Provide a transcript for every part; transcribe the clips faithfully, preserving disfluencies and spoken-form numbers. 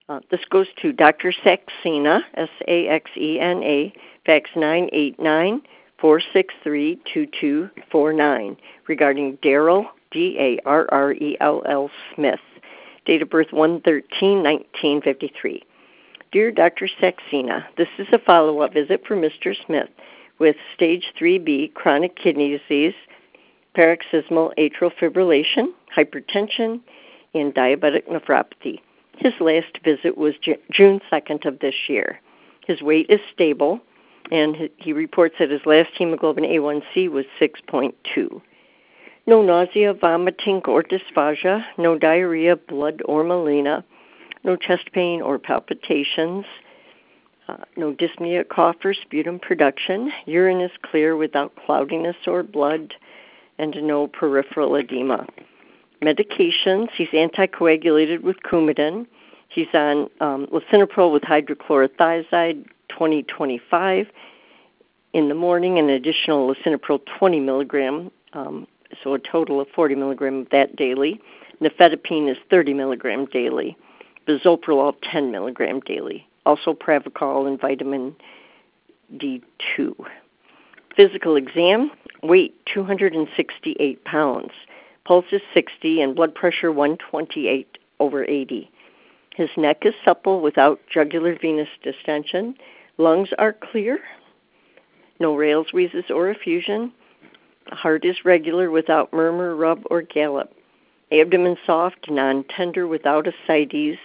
Uh, this goes to Doctor Saxena, S A X E N A, fax nine eight nine, four six three, two two four nine, regarding Darrell, D A R R E L L Smith, date of birth one thirteen nineteen fifty-three. Dear Doctor Saxena, this is a follow-up visit for Mister Smith with stage three B chronic kidney disease, paroxysmal atrial fibrillation, hypertension, and diabetic nephropathy. His last visit was June second of this year. His weight is stable, and he reports that his last hemoglobin A one C was six point two. No nausea, vomiting, or dysphagia, no diarrhea, blood, or melena, no chest pain or palpitations, uh, no dyspnea, cough, or sputum production. Urine is clear without cloudiness or blood, and no peripheral edema. Medications, he's anticoagulated with Coumadin. He's on um, lisinopril with hydrochlorothiazide twenty twenty-five in the morning, and additional lisinopril twenty milligram, um, so a total of forty milligram of that daily. Nifedipine is thirty milligram daily. Bisoprolol ten milligram daily. Also Pravachol and vitamin D two. Physical exam, weight two hundred sixty-eight pounds. Pulse is sixty and blood pressure one twenty-eight over eighty. His neck is supple without jugular venous distension. Lungs are clear. No rales, wheezes, or effusion. Heart is regular without murmur, rub, or gallop. Abdomen soft, non-tender without ascites.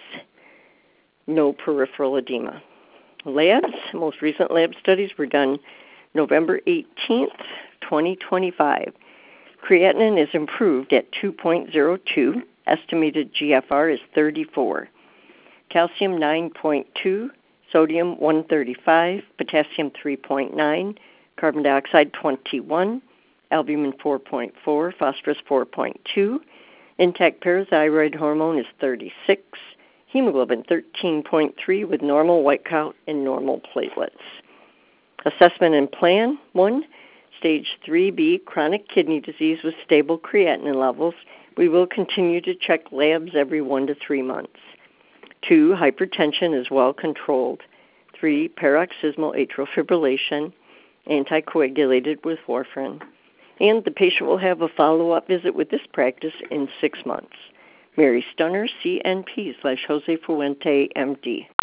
No peripheral edema. Labs, most recent lab studies were done November eighteenth, twenty twenty-five. Creatinine is improved at two point zero two. Estimated G F R is thirty-four. Calcium nine point two. Sodium one thirty-five. Potassium three point nine. Carbon dioxide twenty-one. Albumin four point four. Phosphorus four point two. Intact parathyroid hormone is thirty-six. Hemoglobin thirteen point three with normal white count and normal platelets. Assessment and plan. One, stage three B chronic kidney disease with stable creatinine levels. We will continue to check labs every one to three months. Two, hypertension is well controlled. Three, paroxysmal atrial fibrillation, anticoagulated with warfarin. And the patient will have a follow-up visit with this practice in six months. Mary Stunner, C N P slash Jose Fuente, M D.